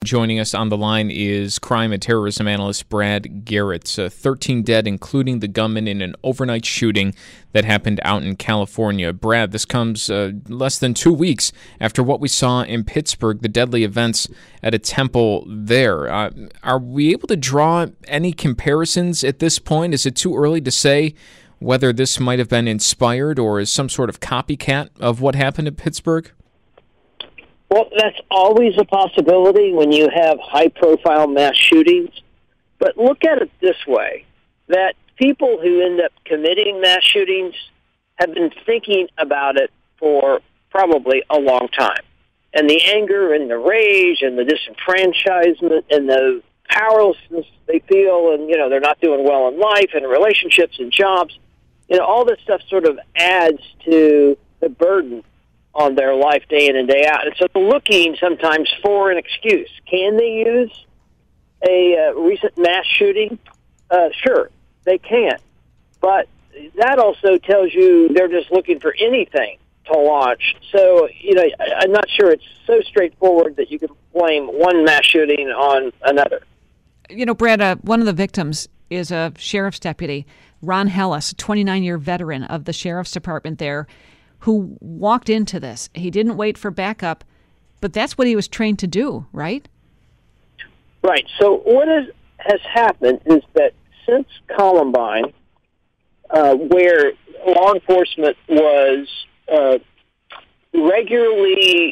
joining us on the line is crime and terrorism analyst Brad Garrett. 13 dead, including the gunman in an overnight shooting that happened out in California. Brad, this comes less than 2 weeks after what we saw in Pittsburgh, the deadly events at a temple there. Are we able to draw any comparisons at this point? Is it too early to say whether this might have been inspired or is some sort of copycat of what happened in Pittsburgh? Well, that's always a possibility when you have high-profile mass shootings. But look at it this way, that people who end up committing mass shootings have been thinking about it for probably a long time. And the anger and the rage and the disenfranchisement and the powerlessness they feel, and, they're not doing well in life and relationships and jobs, all this stuff sort of adds to the burden on their life day in and day out. And so they're looking sometimes for an excuse. Can they use a recent mass shooting? Sure, they can. But that also tells you they're just looking for anything to launch. So, I'm not sure it's so straightforward that you can blame one mass shooting on another. Brad, one of the victims is a sheriff's deputy, Ron Hellis, a 29-year veteran of the sheriff's department there, who walked into this. He didn't wait for backup, but that's what he was trained to do, right? Right. So what has happened is that since Columbine, where law enforcement was regularly,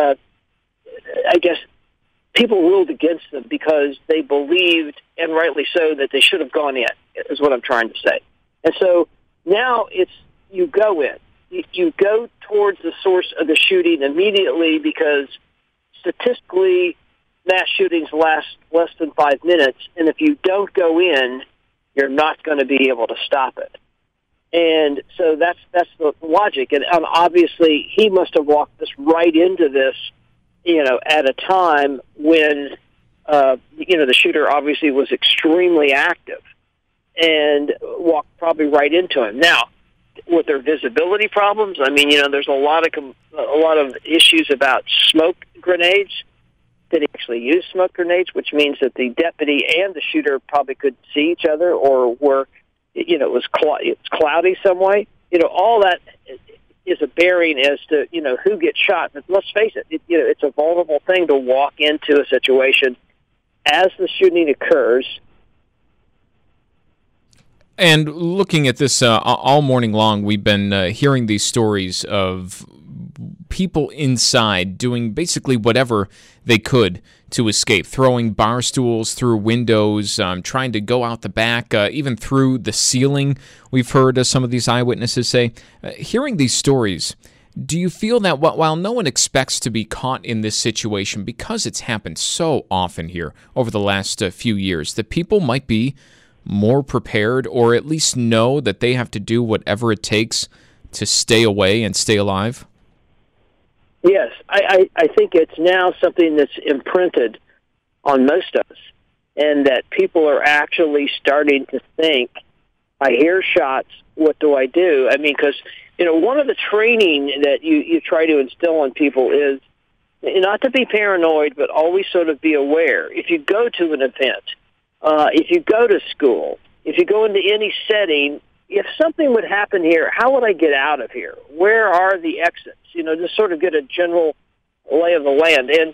people ruled against them because they believed, and rightly so, that they should have gone in, is what I'm trying to say. And so now you go in. You go towards the source of the shooting immediately because statistically mass shootings last less than 5 minutes, and if you don't go in, you're not going to be able to stop it. And so that's the logic. And obviously he must have walked us right into this, at a time when, the shooter obviously was extremely active and walked probably right into him. Now, with their visibility problems, there's a lot of issues about smoke grenades. Did he actually use smoke grenades, which means that the deputy and the shooter probably could see each other, or were, it's cloudy some way. All that is a bearing as to, who gets shot. But let's face it, it's a vulnerable thing to walk into a situation as the shooting occurs. And looking at this all morning long, we've been hearing these stories of people inside doing basically whatever they could to escape, throwing bar stools through windows, trying to go out the back, even through the ceiling. We've heard some of these eyewitnesses say. Hearing these stories, do you feel that while no one expects to be caught in this situation, because it's happened so often here over the last few years, that people might be more prepared, or at least know that they have to do whatever it takes to stay away and stay alive? Yes, I think it's now something that's imprinted on most of us, and that people are actually starting to think, I hear shots, what do I do? Because, one of the training that you try to instill in people is not to be paranoid, but always sort of be aware. If you go to an event, if you go to school, if you go into any setting, if something would happen here, how would I get out of here? Where are the exits? Just sort of get a general lay of the land. And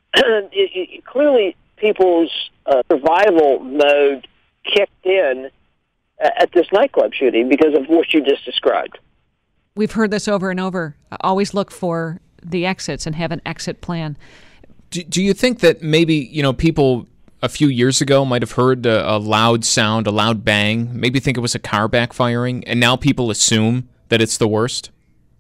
clearly people's survival mode kicked in at this nightclub shooting because of what you just described. We've heard this over and over. Always look for the exits and have an exit plan. Do you think that maybe, people a few years ago might have heard a loud sound, a loud bang, maybe think it was a car backfiring, and now people assume that it's the worst?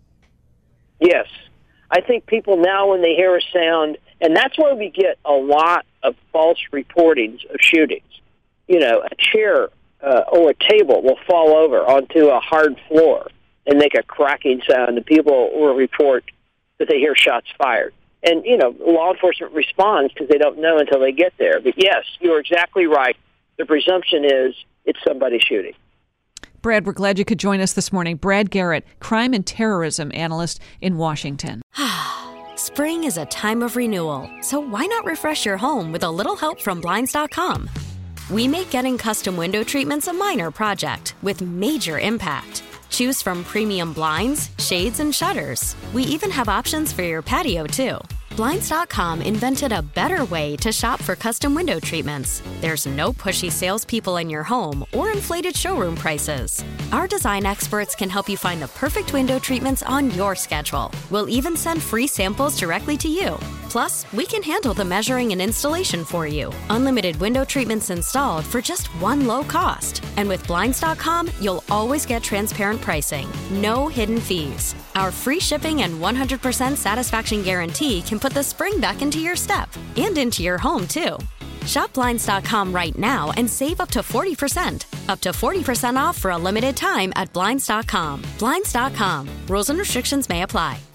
Yes. I think people now, when they hear a sound, and that's why we get a lot of false reportings of shootings. A chair or a table will fall over onto a hard floor and make a cracking sound, and people will report that they hear shots fired. And, law enforcement responds because they don't know until they get there. But, yes, you're exactly right. The presumption is it's somebody shooting. Brad, we're glad you could join us this morning. Brad Garrett, crime and terrorism analyst in Washington. Spring is a time of renewal, so why not refresh your home with a little help from Blinds.com? We make getting custom window treatments a minor project with major impact. Choose from premium blinds, shades, and shutters. We even have options for your patio, too. Blinds.com invented a better way to shop for custom window treatments. There's no pushy salespeople in your home or inflated showroom prices. Our design experts can help you find the perfect window treatments on your schedule. We'll even send free samples directly to you. Plus, we can handle the measuring and installation for you. Unlimited window treatments installed for just one low cost. And with Blinds.com, you'll always get transparent pricing. No hidden fees. Our free shipping and 100% satisfaction guarantee can put the spring back into your step and into your home, too. Shop Blinds.com right now and save up to 40%. Up to 40% off for a limited time at Blinds.com. Blinds.com. Rules and restrictions may apply.